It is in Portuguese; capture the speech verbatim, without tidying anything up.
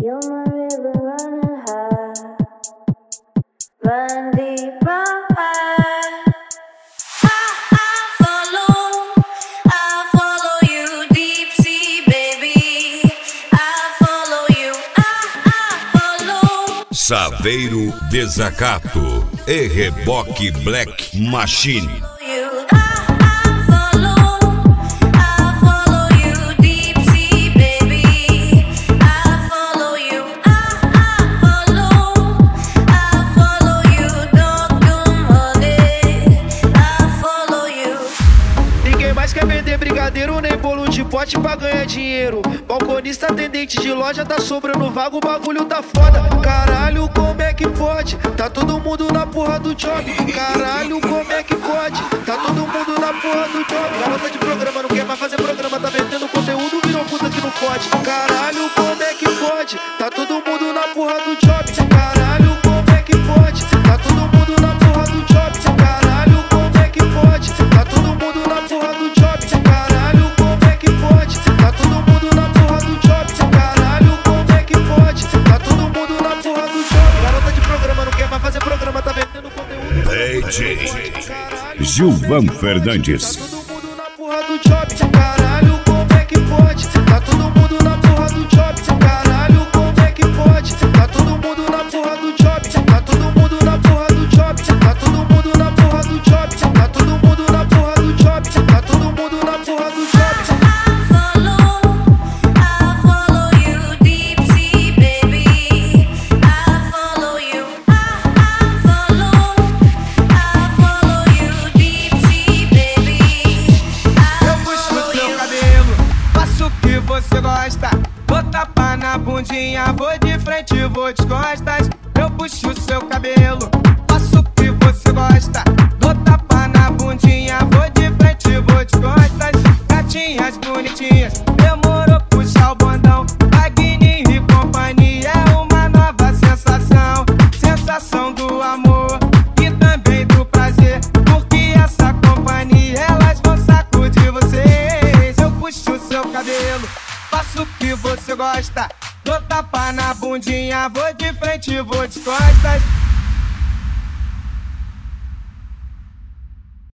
You're my river running high, run deep, run high. I, I follow, I follow you deep sea, baby. I follow you, I, I follow. Saveiro Desacato e Reboque Black Machine. Nem bolo de pote pra ganhar dinheiro. Balconista, atendente de loja, tá sobrando vago, o bagulho tá foda. Caralho, como é que pode? Tá todo mundo na porra do job. Caralho, como é que pode? Tá todo mundo na porra do job. Garota de programa, não quer mais fazer programa, tá vendendo conteúdo, virou puta que não pode. Caralho, como é que pode? Tá todo mundo na porra do job. Caralho, como é que pode? Tá todo mundo na porra do job. Caralho, como é que pode? Tá todo mundo na porra do job. D J Gilvan Fernandes. Tá todo mundo na porra do job. Caralho, como é que pode? Tá todo mundo na porra do job. Caralho, como é que pode? Tá todo mundo na porra do job. Tá todo mundo na porra do job. Tá todo mundo na porra do job. Tá todo mundo na porra do job. Tá todo mundo na porra do job. Você gosta, vou tapar na bundinha, vou de frente, vou de costas. Eu puxo o seu cabelo, faço o que você gosta. Vou tapar na bundinha, vou de frente, vou de costas. Gatinhas bonitinhas, demorou puxar o bondão. Wagner e companhia é uma nova sensação. Sensação do amor e também do prazer, porque essa companhia elas vão sacudir vocês. Eu puxo o seu cabelo, faço o que você gosta. Dou tapa na bundinha, vou de frente, vou de costas.